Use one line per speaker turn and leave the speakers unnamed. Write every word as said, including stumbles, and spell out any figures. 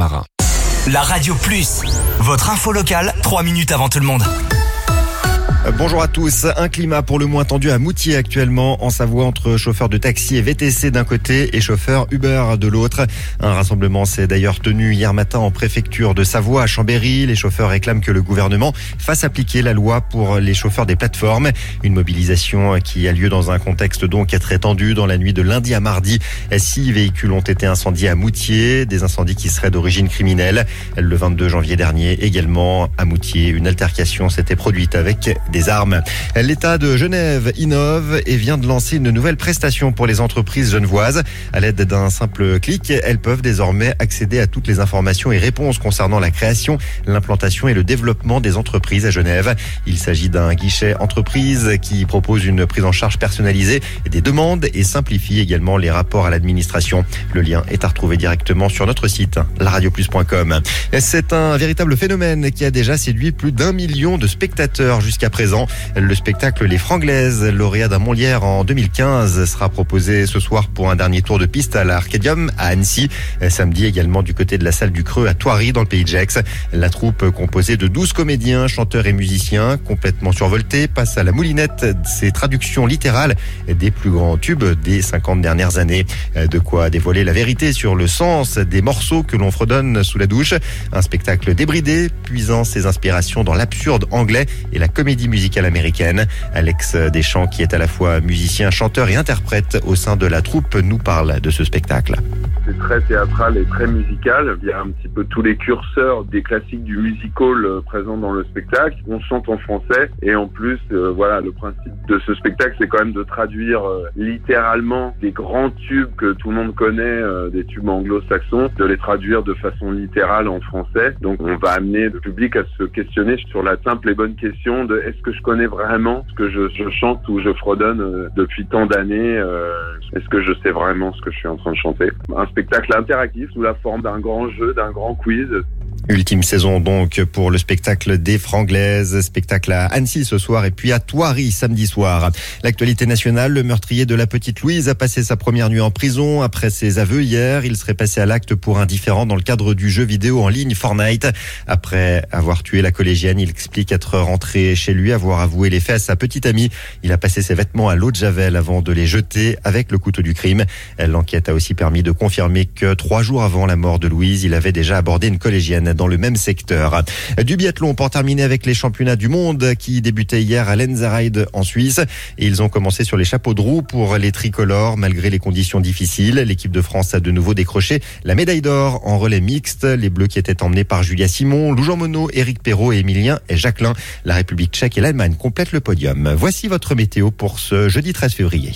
Marin.
La Radio Plus, votre info locale, trois minutes avant tout le monde.
Bonjour à tous. Un climat pour le moins tendu à Moutier actuellement en Savoie entre chauffeurs de taxi et V T C d'un côté et chauffeurs Uber de l'autre. Un rassemblement s'est d'ailleurs tenu hier matin en préfecture de Savoie à Chambéry. Les chauffeurs réclament que le gouvernement fasse appliquer la loi pour les chauffeurs des plateformes. Une mobilisation qui a lieu dans un contexte donc très tendu. Dans la nuit de lundi à mardi, six véhicules ont été incendiés à Moutier, des incendies qui seraient d'origine criminelle. Le vingt-deux janvier dernier également à Moutier, une altercation s'était produite avec des armes. L'État de Genève innove et vient de lancer une nouvelle prestation pour les entreprises genevoises. À l'aide d'un simple clic, elles peuvent désormais accéder à toutes les informations et réponses concernant la création, l'implantation et le développement des entreprises à Genève. Il s'agit d'un guichet entreprise qui propose une prise en charge personnalisée des demandes et simplifie également les rapports à l'administration. Le lien est à retrouver directement sur notre site, la radio plus point com. C'est un véritable phénomène qui a déjà séduit plus d'un million de spectateurs jusqu'à présent. Le spectacle Les Franglaises, lauréat d'un Molière en deux mille quinze, sera proposé ce soir pour un dernier tour de piste à l'Arcadium à Annecy. Samedi également du côté de la salle du Creux à Thoiry dans le pays de Gex. La troupe composée de douze comédiens, chanteurs et musiciens complètement survoltés passe à la moulinette ses traductions littérales des plus grands tubes des cinquante dernières années. De quoi dévoiler la vérité sur le sens des morceaux que l'on fredonne sous la douche. Un spectacle débridé, puisant ses inspirations dans l'absurde anglais et la comédie musicale américaine. Alex Deschamps, qui est à la fois musicien, chanteur et interprète au sein de la troupe, nous parle de ce spectacle.
C'est très théâtral et très musical. Il y a un petit peu tous les curseurs des classiques du musical euh, présents dans le spectacle. On chante en français et en plus, euh, voilà, le principe de ce spectacle, c'est quand même de traduire euh, littéralement des grands tubes que tout le monde connaît, euh, des tubes anglo-saxons, de les traduire de façon littérale en français. Donc, on va amener le public à se questionner sur la simple et bonne question de est-ce que je connais vraiment ce que je, je chante ou je fredonne euh, depuis tant d'années euh, est-ce que je sais vraiment ce que je suis en train de chanter? Un spectacle interactif sous la forme d'un grand jeu, d'un grand quiz.
Ultime saison donc pour le spectacle des Franglaises, spectacle à Annecy ce soir et puis à Thoiry samedi soir. L'actualité nationale, le meurtrier de la petite Louise a passé sa première nuit en prison après ses aveux hier. Il serait passé à l'acte pour un différend dans le cadre du jeu vidéo en ligne Fortnite. Après avoir tué la collégienne, il explique être rentré chez lui, avoir avoué les faits à sa petite amie. Il a passé ses vêtements à l'eau de Javel avant de les jeter avec le couteau du crime. L'enquête a aussi permis de confirmer que trois jours avant la mort de Louise, il avait déjà abordé une collégienne dans le même secteur. Du biathlon pour terminer avec les championnats du monde qui débutaient hier à Lenzerheide en Suisse. Et ils ont commencé sur les chapeaux de roue pour les tricolores malgré les conditions difficiles. L'équipe de France a de nouveau décroché la médaille d'or en relais mixte. Les Bleus qui étaient emmenés par Julia Simon, Lou Jean Monod, Éric Perrault et Emilien et Jacquelin. La République tchèque et l'Allemagne complètent le podium. Voici votre météo pour ce jeudi treize février.